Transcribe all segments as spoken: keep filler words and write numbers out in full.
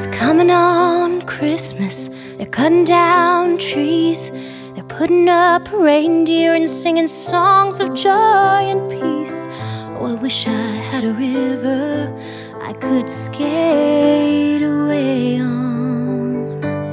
It's coming on Christmas. They're cutting down trees. They're putting up reindeer and singing songs of joy and peace. Oh, I wish I had a river I could skate away on.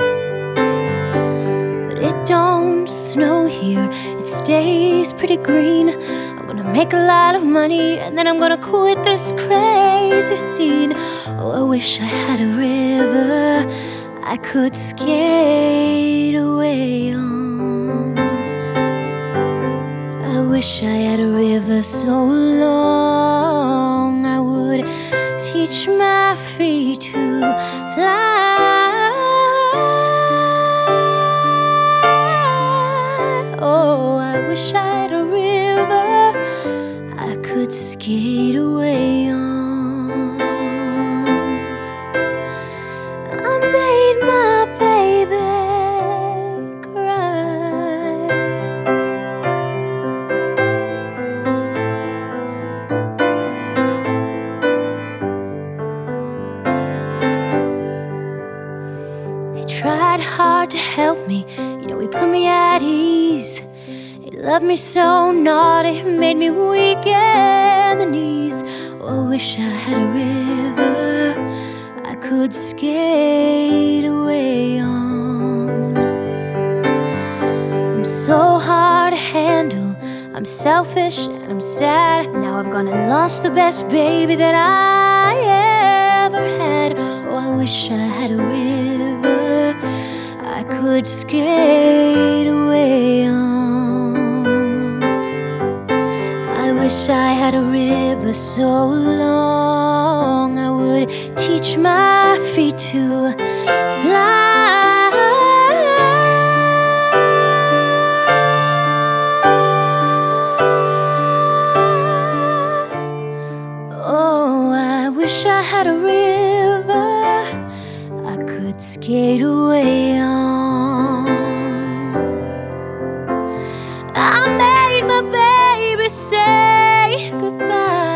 But it don't snow here, it stays pretty green. I'm gonna make a lot of money and then I'm gonna quit this crazy scene. Oh, I wish I had a river I could skate away on. I wish I had a river so long I would teach my feet to fly. Oh, I wish I had a river I could skate away on. I made my baby cry. He tried hard to help me, you know, he put me at ease. He loved me so naughty, made me weak in the knees. Oh, I wish I had a river I could skate away on. I'm so hard to handle, I'm selfish and I'm sad. Now I've gone and lost the best baby that I ever had. Oh, I wish I had a river I could skate away on. I wish I had a river so long I would teach my feet to fly. Oh, I wish I had a river I could skate away on. I made my baby say goodbye.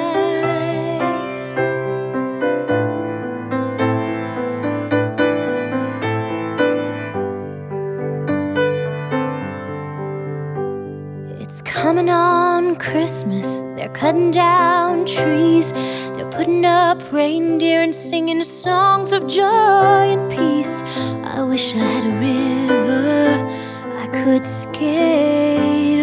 It's coming on Christmas. They're cutting down trees. They're putting up reindeer and singing songs of joy and peace. I wish I had a river I could skate